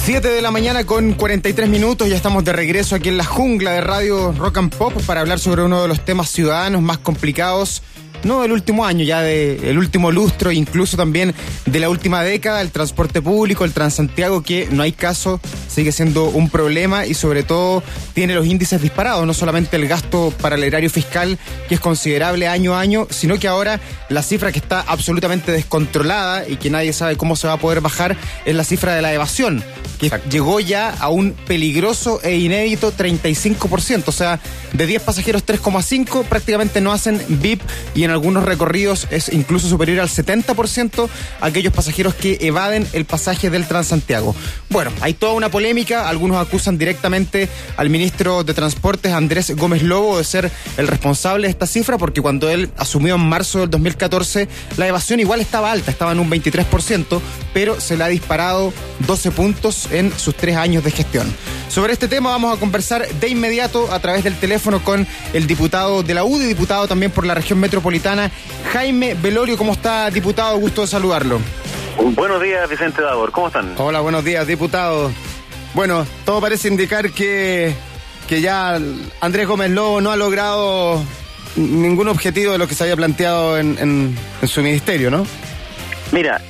7 de la mañana con 43 minutos, ya estamos de regreso aquí en la jungla de Radio Rock and Pop para hablar sobre uno de los temas ciudadanos más complicados, no del último año, ya del último lustro, incluso también de la última década, el transporte público, el Transantiago, que no hay caso, sigue siendo un problema y sobre todo tiene los índices disparados, no solamente el gasto para el erario fiscal, que es considerable año a año, sino que ahora la cifra que está absolutamente descontrolada y que nadie sabe cómo se va a poder bajar es la cifra de la evasión, que llegó ya a un peligroso e inédito 35%, o sea, de 10 pasajeros 3,5 prácticamente no hacen VIP y en algunos recorridos es incluso superior al 70% aquellos pasajeros que evaden el pasaje del Transantiago. Bueno, hay toda una polémica, algunos acusan directamente al ministro de Transportes, Andrés Gómez Lobo, de ser el responsable de esta cifra, porque cuando él asumió en marzo del 2014, la evasión igual estaba alta, estaba en un 23%, pero se le ha disparado 12 puntos en sus 3 años de gestión. Sobre este tema vamos a conversar de inmediato a través del teléfono con el diputado de la UDI, diputado también por la región metropolitana, Jaime Velorio. ¿Cómo está, diputado? Gusto de saludarlo. Buenos días, Vicente Davor. ¿Cómo están? Hola, buenos días, diputado. Bueno, todo parece indicar que ya Andrés Gómez Lobo no ha logrado ningún objetivo de lo que se había planteado en su ministerio, ¿no? Mira,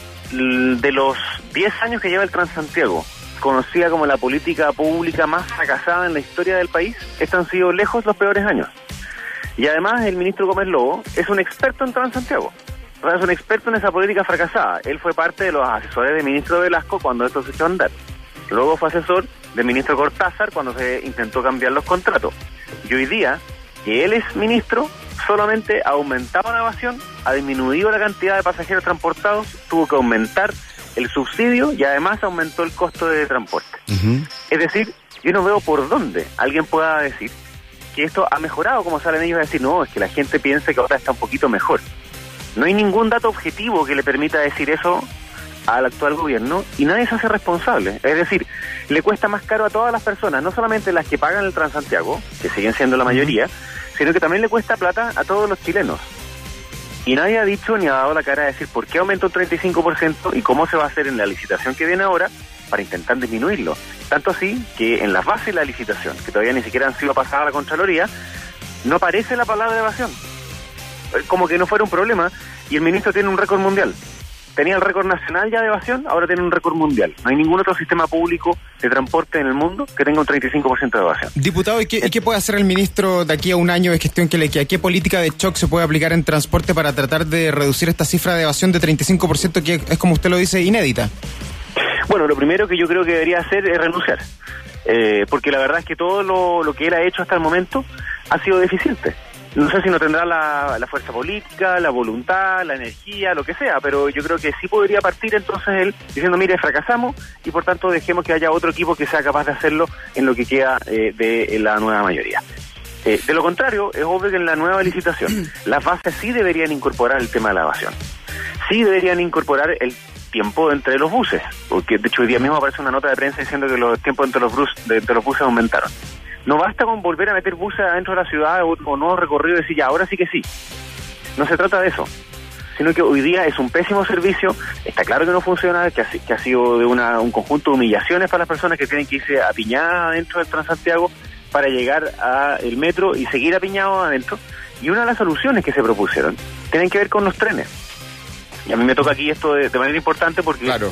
de los 10 años que lleva el Transantiago, conocida como la política pública más fracasada en la historia del país, estos han sido lejos los peores años. Y además el ministro Gómez Lobo es un experto en Transantiago, o sea, es un experto en esa política fracasada. Él fue parte de los asesores del ministro Velasco cuando esto se echó a andar. Luego fue asesor del ministro Cortázar cuando se intentó cambiar los contratos. Y hoy día, que él es ministro, solamente ha aumentado la evasión, ha disminuido la cantidad de pasajeros transportados, tuvo que aumentar el subsidio y además aumentó el costo de transporte. Es decir, yo no veo por dónde alguien pueda decir que esto ha mejorado, como salen ellos a decir, no, es que la gente piensa que ahora está un poquito mejor. No hay ningún dato objetivo que le permita decir eso al actual gobierno y nadie se hace responsable. Es decir, le cuesta más caro a todas las personas, no solamente las que pagan el Transantiago, que siguen siendo la mayoría, sino que también le cuesta plata a todos los chilenos. Y nadie ha dicho ni ha dado la cara a decir por qué aumentó un 35% y cómo se va a hacer en la licitación que viene ahora para intentar disminuirlo. Tanto así que en las bases de la licitación, que todavía ni siquiera han sido pasadas a la Contraloría, no aparece la palabra evasión. Como que no fuera un problema, y el ministro tiene un récord mundial. Tenía el récord nacional ya de evasión, ahora tiene un récord mundial. No hay ningún otro sistema público de transporte en el mundo que tenga un 35% de evasión. Diputado, ¿y qué puede hacer el ministro de aquí a un año de gestión que le queda? ¿Qué política de shock se puede aplicar en transporte para tratar de reducir esta cifra de evasión de 35% que es, como usted lo dice, inédita? Bueno, lo primero que yo creo que debería hacer es renunciar. Porque la verdad es que todo lo que él ha hecho hasta el momento ha sido deficiente. No sé si no tendrá la fuerza política, la voluntad, la energía, lo que sea, pero yo creo que sí podría partir entonces él diciendo, mire, fracasamos y por tanto dejemos que haya otro equipo que sea capaz de hacerlo en lo que queda de la nueva mayoría. De lo contrario, es obvio que en la nueva licitación las bases sí deberían incorporar el tema de la evasión. Sí deberían incorporar el tiempo entre los buses, porque de hecho hoy día mismo aparece una nota de prensa diciendo que los tiempos entre los buses aumentaron. No basta con volver a meter buses adentro de la ciudad o no recorrido y decir ya, ahora sí que sí. No se trata de eso, sino que hoy día es un pésimo servicio, está claro que no funciona, que ha sido de un conjunto de humillaciones para las personas que tienen que irse apiñadas adentro del Transantiago para llegar al metro y seguir apiñados adentro. Y una de las soluciones que se propusieron tienen que ver con los trenes. Y a mí me toca aquí esto de manera importante porque claro,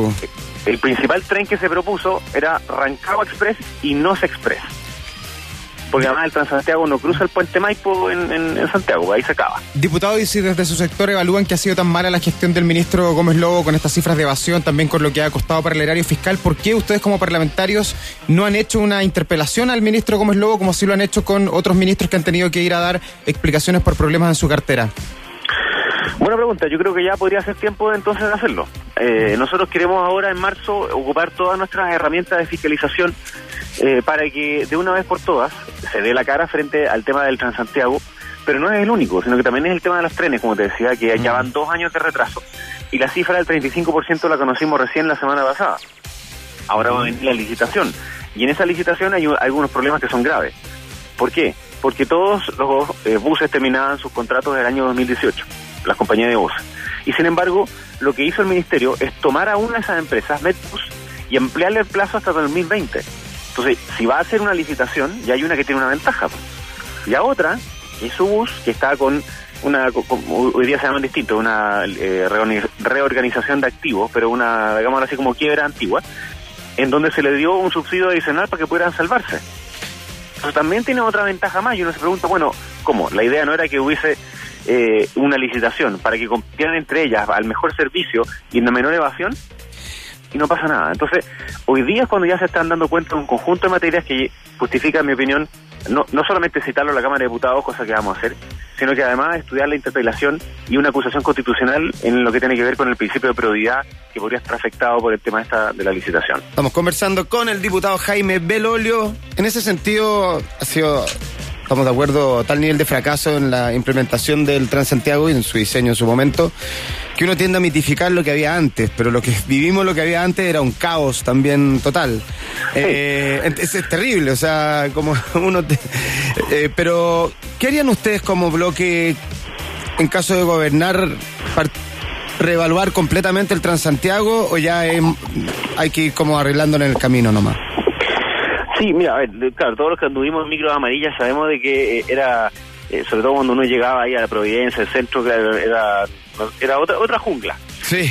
el principal tren que se propuso era Rancagua Express y Nos Express. Porque además el Transantiago no cruza el puente Maipo en Santiago, ahí se acaba. Diputado, y si desde su sector evalúan que ha sido tan mala la gestión del ministro Gómez Lobo con estas cifras de evasión, también con lo que ha costado para el erario fiscal, ¿por qué ustedes como parlamentarios no han hecho una interpelación al ministro Gómez Lobo como sí lo han hecho con otros ministros que han tenido que ir a dar explicaciones por problemas en su cartera? Buena pregunta, yo creo que ya podría ser tiempo entonces de hacerlo. Nosotros queremos ahora en marzo ocupar todas nuestras herramientas de fiscalización para que de una vez por todas se dé la cara frente al tema del Transantiago, pero no es el único, sino que también es el tema de los trenes, como te decía, que ya van 2 años de retraso y la cifra del 35% la conocimos recién la semana pasada. Ahora va a venir la licitación y en esa licitación hay algunos problemas que son graves. ¿Por qué? Porque todos los buses terminaban sus contratos del año 2018, las compañías de buses. Y sin embargo, lo que hizo el ministerio es tomar a una de esas empresas, Medbus, y ampliarle el plazo hasta el 2020. Entonces, si va a hacer una licitación, ya hay una que tiene una ventaja. Y a otra, es su bus, que está con hoy día se llaman distintos, una reorganización de activos, pero una, digamos así, como quiebra antigua, en donde se le dio un subsidio adicional para que pudieran salvarse. Entonces también tiene otra ventaja más, y uno se pregunta, bueno, ¿cómo? La idea no era que hubiese una licitación para que compitieran entre ellas al mejor servicio y en la menor evasión, y no pasa nada. Entonces, hoy día es cuando ya se están dando cuenta de un conjunto de materias que justifica, en mi opinión, no solamente citarlo a la Cámara de Diputados, cosa que vamos a hacer, sino que además estudiar la interpelación y una acusación constitucional en lo que tiene que ver con el principio de prioridad que podría estar afectado por el tema de la licitación. Estamos conversando con el diputado Jaime Belolio. En ese sentido, estamos de acuerdo, tal nivel de fracaso en la implementación del Transantiago y en su diseño en su momento, que uno tiende a mitificar lo que había antes, pero lo que había antes era un caos también total. Sí. Es terrible, o sea, como uno... pero, ¿qué harían ustedes como bloque en caso de gobernar, reevaluar completamente el Transantiago, o ya hay que ir como arreglándolo en el camino nomás? Sí, mira, a ver, claro, todos los que anduvimos en micros amarillas sabemos de que era, sobre todo cuando uno llegaba ahí a la Providencia, el centro, era otra jungla. Sí.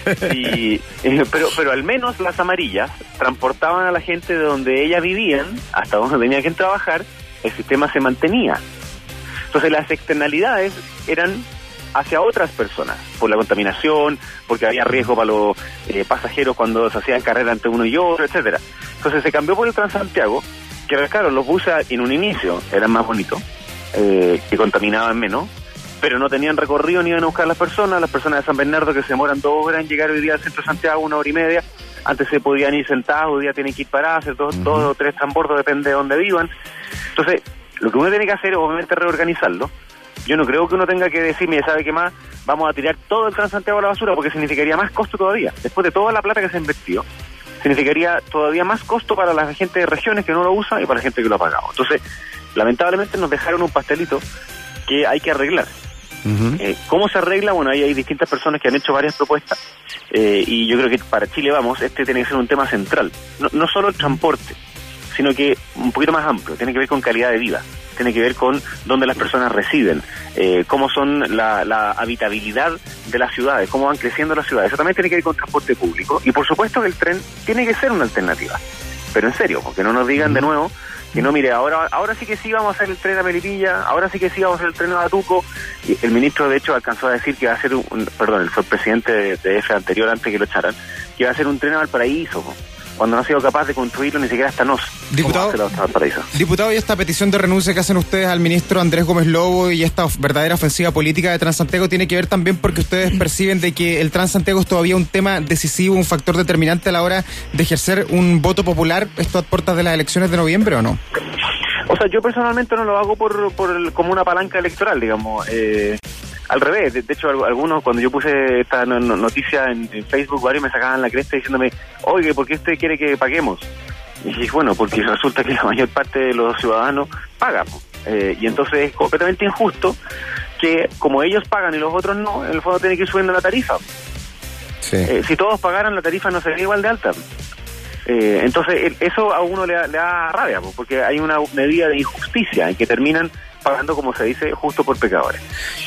Pero al menos las amarillas transportaban a la gente de donde ellas vivían hasta donde tenían que trabajar, el sistema se mantenía. Entonces las externalidades eran hacia otras personas, por la contaminación, porque había riesgo para los pasajeros cuando se hacían carreras entre uno y otro, etcétera. Entonces se cambió por el Transantiago, que claro, los buses en un inicio eran más bonitos, que contaminaban menos, pero no tenían recorrido ni iban a buscar a las personas de San Bernardo, que se demoran 2 horas en llegar hoy día al centro de Santiago, 1 hora y media. Antes se podían ir sentados, hoy día tienen que ir parados, hacer 2 o 3 transbordos, depende de dónde vivan. Entonces, lo que uno tiene que hacer es obviamente reorganizarlo. Yo no creo que uno tenga que decir, mire, ¿sabe qué más? Vamos a tirar todo el Transantiago a la basura, porque significaría más costo todavía. Después de toda la plata que se invirtió, significaría todavía más costo para la gente de regiones que no lo usa y para la gente que lo ha pagado. Entonces, lamentablemente nos dejaron un pastelito que hay que arreglar. ¿Cómo se arregla? Bueno, ahí hay distintas personas que han hecho varias propuestas, y yo creo que para Chile Vamos, este tiene que ser un tema central. No solo el transporte, sino que un poquito más amplio, tiene que ver con calidad de vida, tiene que ver con dónde las personas residen, cómo son la habitabilidad de las ciudades, cómo van creciendo las ciudades. Eso también tiene que ver con transporte público, y por supuesto que el tren tiene que ser una alternativa, pero en serio, porque no nos digan de nuevo que no, mire, ahora sí que sí vamos a hacer el tren a Melipilla, ahora sí que sí vamos a hacer el tren a Batuco. Y el ministro, de hecho, alcanzó a decir que va a ser él fue el presidente de EFE anterior, antes que lo echaran, que va a ser un tren a Valparaíso, cuando no ha sido capaz de construirlo ni siquiera hasta NOS. Diputado, y esta petición de renuncia que hacen ustedes al ministro Andrés Gómez Lobo y esta verdadera ofensiva política de Transantiago tiene que ver también porque ustedes perciben de que el Transantiago es todavía un tema decisivo, un factor determinante a la hora de ejercer un voto popular, esto a puertas de las elecciones de noviembre, ¿o no? O sea, yo personalmente no lo hago como una palanca electoral, digamos. Al revés, de hecho, algunos, cuando yo puse esta noticia en Facebook, varios me sacaban la cresta diciéndome, oye, ¿por qué usted quiere que paguemos? Y dije, bueno, porque resulta que la mayor parte de los ciudadanos pagan. Y entonces es completamente injusto que, como ellos pagan y los otros no, en el fondo tienen que ir subiendo la tarifa. Sí. Si todos pagaran, la tarifa no sería igual de alta. Entonces, eso a uno le da rabia, porque hay una medida de injusticia en que terminan pagando, como se dice, justo por pecadores.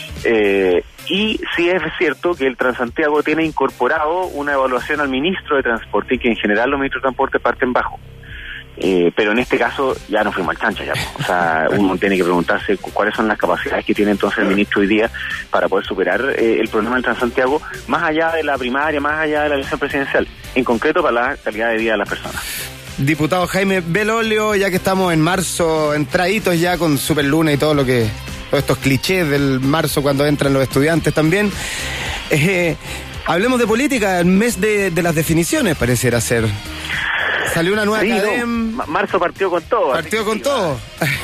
Y sí es cierto que el Transantiago tiene incorporado una evaluación al ministro de Transporte, y que en general los ministros de Transporte parten bajo. Pero en este caso ya no fuimos al chancho ya. O sea, uno tiene que preguntarse cuáles son las capacidades que tiene entonces el ministro hoy día para poder superar el problema del Transantiago, más allá de la primaria, más allá de la elección presidencial, en concreto para la calidad de vida de las personas. Diputado Jaime Belolio, ya que estamos en marzo, entraditos ya con Superluna y todos estos clichés del marzo cuando entran los estudiantes también, hablemos de política, el mes de las definiciones pareciera ser. Salió una nueva CADEM. Marzo partió con todo. Partió con todo.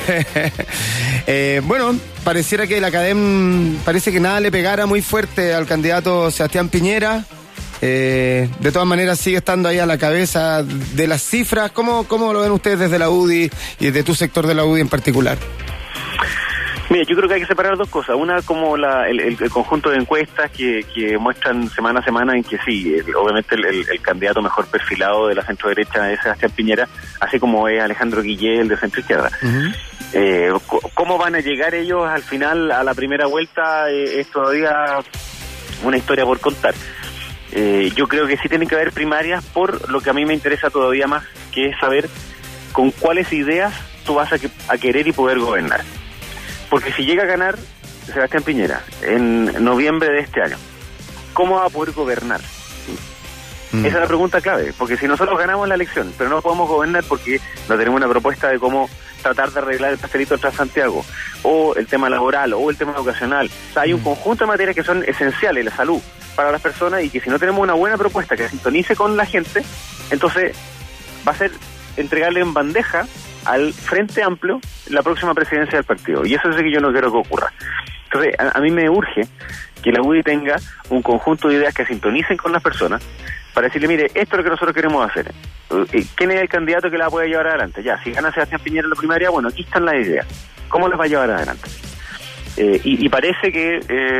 Bueno, pareciera que la CADEM parece que nada le pegara muy fuerte al candidato Sebastián Piñera. De todas maneras sigue estando ahí a la cabeza de las cifras. ¿Cómo lo ven ustedes desde la UDI y desde tu sector de la UDI en particular? Mira, yo creo que hay que separar dos cosas. Una, como el conjunto de encuestas que muestran semana a semana en que sí, obviamente el candidato mejor perfilado de la centro derecha es Sebastián Piñera, así como es Alejandro Guillé, el de centro izquierda. Uh-huh. ¿Cómo van a llegar ellos al final a la primera vuelta? Es todavía una historia por contar. Yo creo que sí tienen que haber primarias por lo que a mí me interesa todavía más, que es saber con cuáles ideas tú vas a querer y poder gobernar. Porque si llega a ganar Sebastián Piñera en noviembre de este año, ¿cómo va a poder gobernar? Esa es la pregunta clave, porque si nosotros ganamos la elección, pero no podemos gobernar porque no tenemos una propuesta de cómo tratar de arreglar el pastelito de Transantiago, o el tema laboral, o el tema educacional. O sea, hay un conjunto de materias que son esenciales, la salud, para las personas, y que si no tenemos una buena propuesta que sintonice con la gente, entonces va a ser entregarle en bandeja al Frente Amplio la próxima presidencia del partido, y eso es lo que yo no quiero que ocurra. Entonces, a mí me urge que la UDI tenga un conjunto de ideas que sintonicen con las personas para decirle, mire, esto es lo que nosotros queremos hacer. ¿Quién es el candidato que la puede llevar adelante? Ya, si gana Sebastián Piñera en la primaria, bueno, aquí están las ideas. ¿Cómo las va a llevar adelante? Y parece que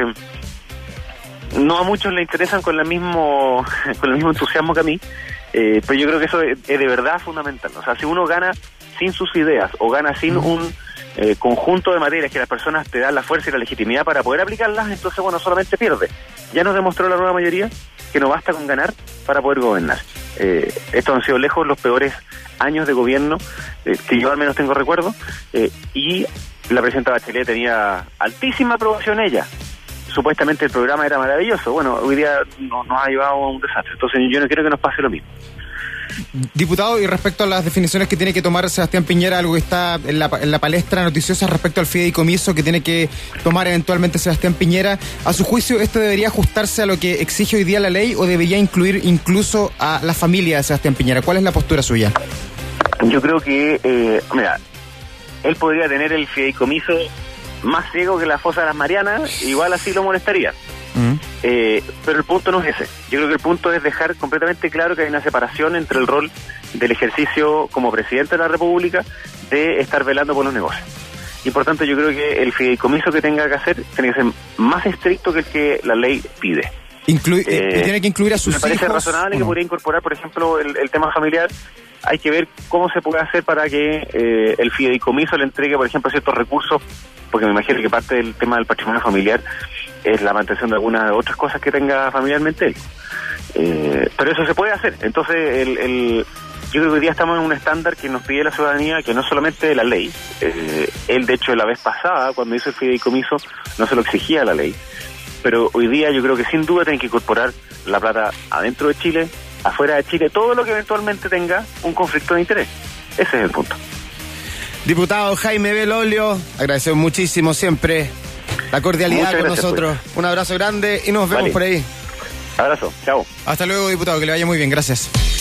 no a muchos le interesan con el mismo entusiasmo que a mí, pero yo creo que eso es de verdad fundamental. O sea, si uno gana sin sus ideas o gana sin un conjunto de materias que las personas te dan la fuerza y la legitimidad para poder aplicarlas, entonces, bueno, solamente pierde. Ya nos demostró la nueva mayoría que no basta con ganar para poder gobernar. Estos han sido lejos los peores años de gobierno que yo al menos tengo recuerdo, y la presidenta Bachelet tenía altísima aprobación ella. Supuestamente el programa era maravilloso. Bueno, hoy día nos ha llevado a un desastre. Entonces yo no quiero que nos pase lo mismo. Diputado, y respecto a las definiciones que tiene que tomar Sebastián Piñera, algo que está en la palestra noticiosa respecto al fideicomiso que tiene que tomar eventualmente Sebastián Piñera, a su juicio, ¿esto debería ajustarse a lo que exige hoy día la ley o debería incluir incluso a la familia de Sebastián Piñera? ¿Cuál es la postura suya? Yo creo que, mira, él podría tener el fideicomiso más ciego que la fosa de las Marianas, igual así lo molestaría. Pero el punto no es ese. Yo creo que el punto es dejar completamente claro que hay una separación entre el rol del ejercicio como presidente de la República de estar velando por los negocios. Y por tanto yo creo que el fideicomiso que tenga que hacer tiene que ser más estricto que el que la ley pide. Tiene que incluir a sus hijos. Me parece razonable que podría incorporar, por ejemplo, el tema familiar. Hay que ver cómo se puede hacer para que el fideicomiso le entregue, por ejemplo, ciertos recursos, porque me imagino que parte del tema del patrimonio familiar es la mantención de algunas otras cosas que tenga familiarmente él. Pero eso se puede hacer. Entonces, yo creo que hoy día estamos en un estándar que nos pide la ciudadanía, que no solamente la ley. Él, de hecho, la vez pasada, cuando hizo el fideicomiso, no se lo exigía la ley. Pero hoy día yo creo que sin duda tienen que incorporar la plata adentro de Chile, afuera de Chile, todo lo que eventualmente tenga un conflicto de interés. Ese es el punto. Diputado Jaime Belolio, agradecemos muchísimo siempre la cordialidad con nosotros. Pues. Un abrazo grande y nos vemos por ahí. Abrazo, chao. Hasta luego, diputado, que le vaya muy bien, gracias.